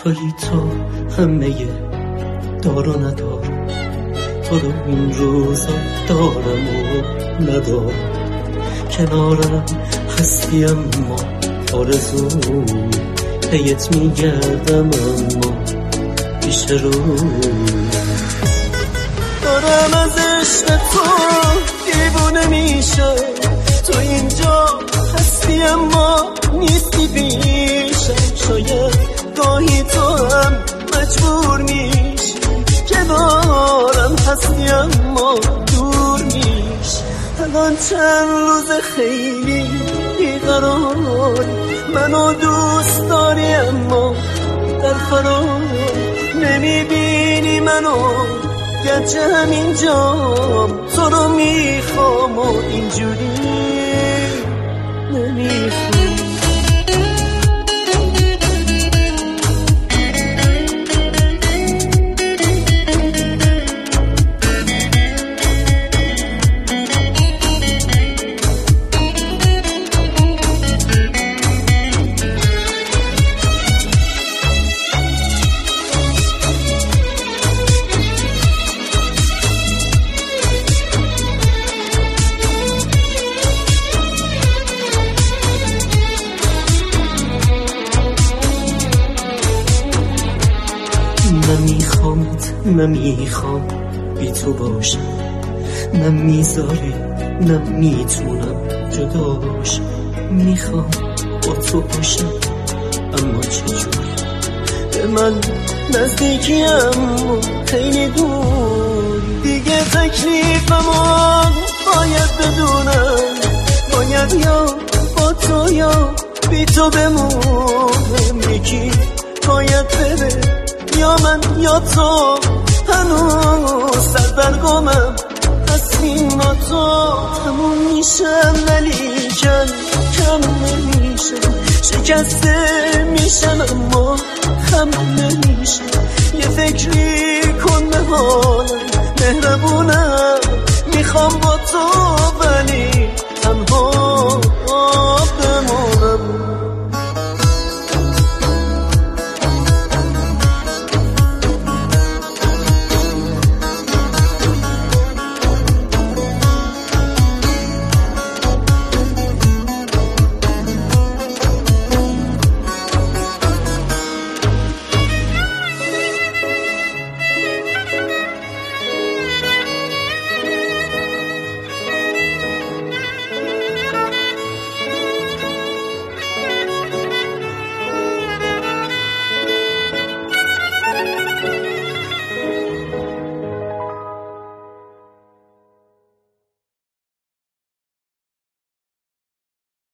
تویی تو همه دار و ندار، تو رو این روزا دارم و ندارم، کنارم هستی اما آرزوم پیت میگردم اما پیش رو دارم از عشق تو دیوونه میشم، تو اینجا هستی اما نیستی پیشم، شاید گاهی تو هم مجبور میشی که دارم هستی اما دور میشی. الان چند روز خیلی بیقراری، منو دوست داری اما در فرار نمیبینی منو، گرچه همینجام تو رو میخوام و اینجوری نمیخوام. نمیخوام بی تو باشم، نمیذاری نمیتونم جدا باشم، میخوام با تو باشم اما چجوری؟ به من نزدیکی اما خیلی دور، دیگه تکلیفمو باید بدونم، باید یا با تو یا بی تو بمونم، یکی باید بره یا من یا تو، هنوز سر برگامم از این با تو تموم میشم ولی کم نمیشم، شکسته میشم اما خم نمیشم، یه فکری کن به حالم مهربونم، میخوام با تو ولی